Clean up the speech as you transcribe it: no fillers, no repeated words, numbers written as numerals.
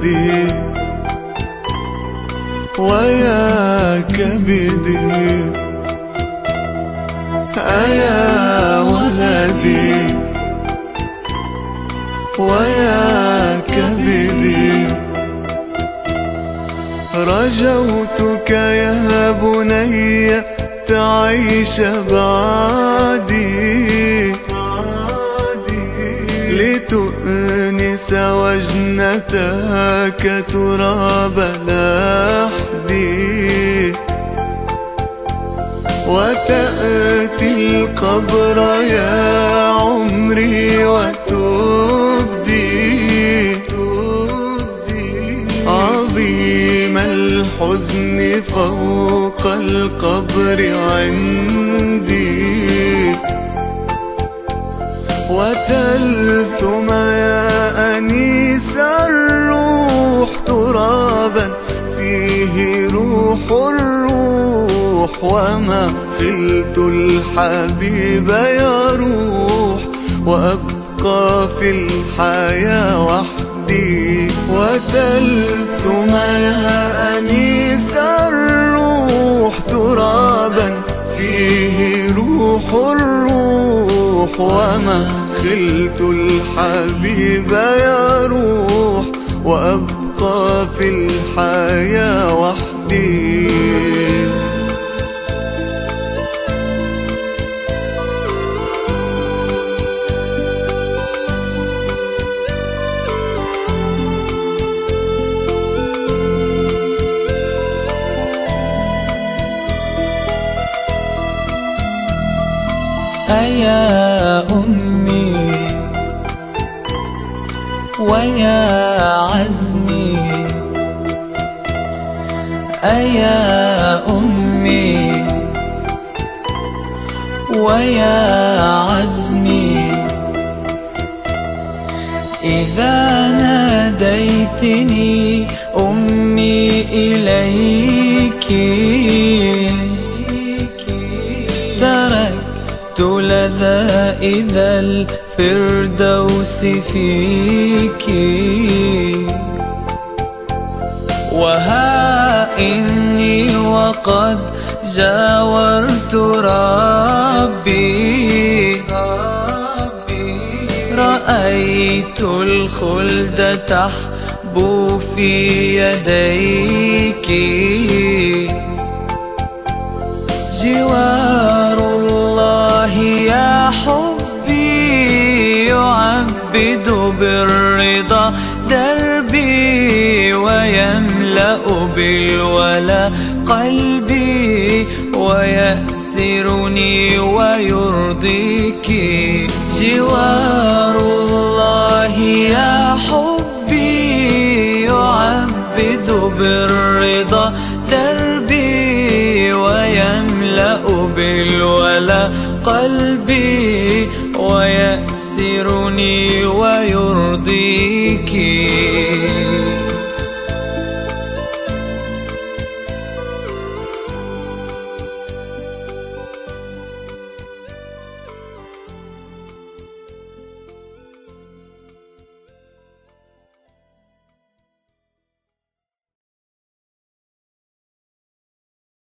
ولدي ويا كبدي، أيا ولدي ويا كبدي. رجوتك يا بني تعيش بعدي، لتؤنس وجنتك تراب لحدي، وتأتي القبر يا عمري وتبدي عظيم الحزن فوق القبر عندي، وتلثم يا أنيس الروح ترابا فيه روح الروح، وما خلت الحبيب يروح وأبقى في الحياة وحدي. وتلثم يا أنيس الروح ترابا فيه روح الروح، وما خلت الحبيب يروح وأبقى في الحياة وحدي. أيا أمي ويا عزمي، أيا أمي ويا عزمي، إذا ناديتني أمي إليك تركت لذائذ الفردوس فيك، وها إني وقد جاورت ربي، رأيت الخلد تحبو في يديك، جوار الله يا حبي يعبد بالرضا دربي، ويملأ بالولا قلبي، ويأسرني ويرضيك. جوار الله يا حبي يعبد بالرضا دربي، ويملأ بالولا قلبي، ويأسرني ويرضيك.